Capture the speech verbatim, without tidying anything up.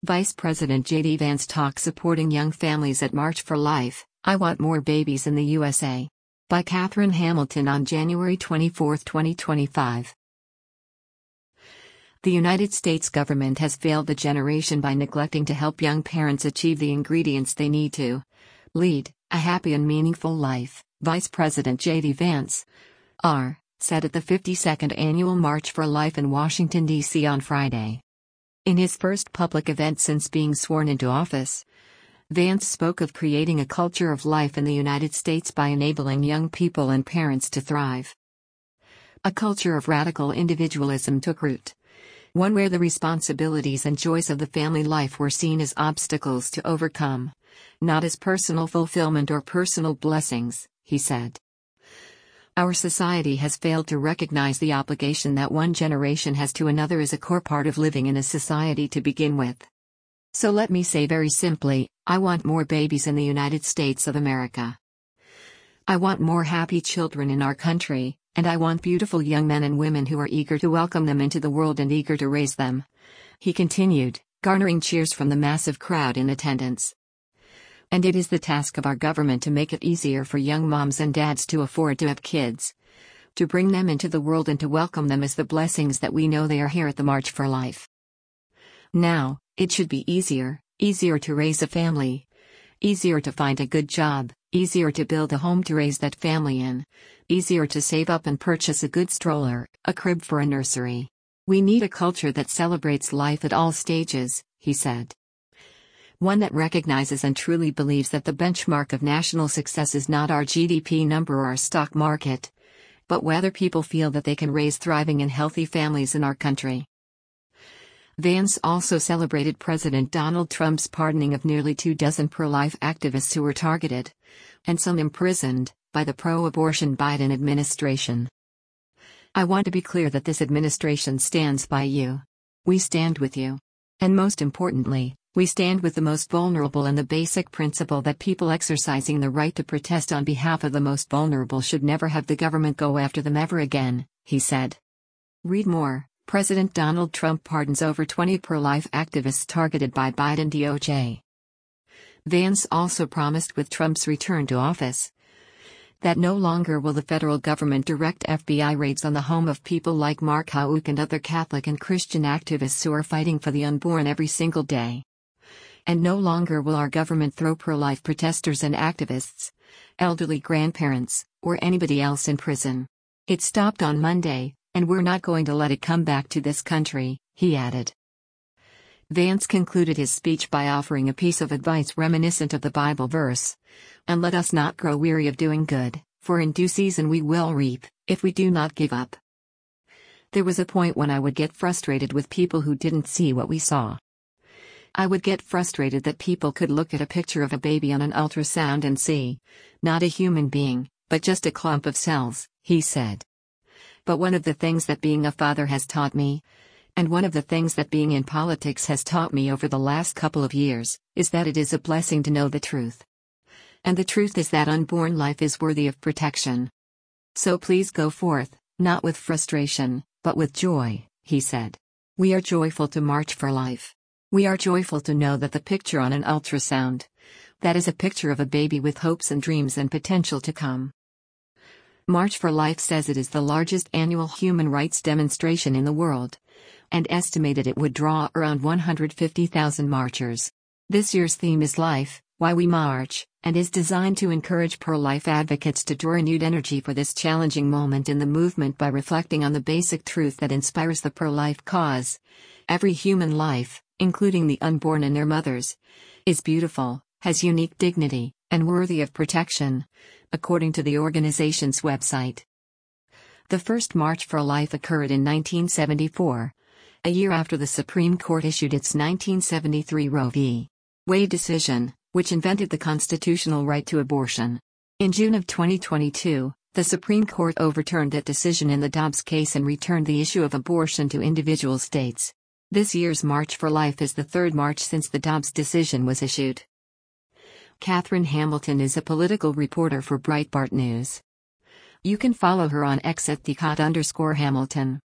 Vice President J D Vance talks supporting young families at March for Life, I Want More Babies in the U S A. By Catherine Hamilton on January twenty-fourth, twenty twenty-five. The United States government has failed the generation by neglecting to help young parents achieve the ingredients they need to lead a happy and meaningful life, Vice President J D Vance, R., said at the fifty-second Annual March for Life in Washington, D C on Friday. In his first public event since being sworn into office, Vance spoke of creating a culture of life in the United States by enabling young people and parents to thrive. A culture of radical individualism took root. One where the responsibilities and joys of the family life were seen as obstacles to overcome, not as personal fulfillment or personal blessings, he said. Our society has failed to recognize the obligation that one generation has to another as a core part of living in a society to begin with. So let me say very simply, I want more babies in the United States of America. I want more happy children in our country, and I want beautiful young men and women who are eager to welcome them into the world and eager to raise them. He continued, garnering cheers from the massive crowd in attendance. And it is the task of our government to make it easier for young moms and dads to afford to have kids, to bring them into the world and to welcome them as the blessings that we know they are here at the March for Life. Now, it should be easier, easier to raise a family, easier to find a good job, easier to build a home to raise that family in, easier to save up and purchase a good stroller, a crib for a nursery. We need a culture that celebrates life at all stages, he said. One that recognizes and truly believes that the benchmark of national success is not our G D P number or our stock market, but whether people feel that they can raise thriving and healthy families in our country. Vance also celebrated President Donald Trump's pardoning of nearly two dozen pro-life activists who were targeted, and some imprisoned, by the pro-abortion Biden administration. I want to be clear that this administration stands by you. We stand with you. And most importantly, we stand with the most vulnerable, and the basic principle that people exercising the right to protest on behalf of the most vulnerable should never have the government go after them ever again, he said. Read more. President Donald Trump pardons over twenty pro-life activists targeted by Biden D O J. Vance also promised with Trump's return to office that no longer will the federal government direct F B I raids on the home of people like Mark Houck and other Catholic and Christian activists who are fighting for the unborn every single day. And no longer will our government throw pro-life protesters and activists, elderly grandparents, or anybody else in prison. It stopped on Monday, and we're not going to let it come back to this country, he added. Vance concluded his speech by offering a piece of advice reminiscent of the Bible verse, and let us not grow weary of doing good, for in due season we will reap, if we do not give up. There was a point when I would get frustrated with people who didn't see what we saw. I would get frustrated that people could look at a picture of a baby on an ultrasound and see, not a human being, but just a clump of cells, he said. But one of the things that being a father has taught me, and one of the things that being in politics has taught me over the last couple of years, is that it is a blessing to know the truth. And the truth is that unborn life is worthy of protection. So please go forth, not with frustration, but with joy, he said. We are joyful to march for life. We are joyful to know that the picture on an ultrasound, that is a picture of a baby with hopes and dreams and potential to come. March for Life says it is the largest annual human rights demonstration in the world, and estimated it would draw around one hundred fifty thousand marchers. This year's theme is Life, Why We March, and is designed to encourage pro-life advocates to draw renewed energy for this challenging moment in the movement by reflecting on the basic truth that inspires the pro-life cause. Every human life, including the unborn and their mothers, is beautiful, has unique dignity, and worthy of protection, according to the organization's website. The first March for Life occurred in nineteen seventy-four, a year after the Supreme Court issued its nineteen seventy-three Roe v. Wade decision, which invented the constitutional right to abortion. In June of twenty twenty-two, the Supreme Court overturned that decision in the Dobbs case and returned the issue of abortion to individual states. This year's March for Life is the third march since the Dobbs decision was issued. Catherine Hamilton is a political reporter for Breitbart News. You can follow her on X at the Cot underscore Hamilton.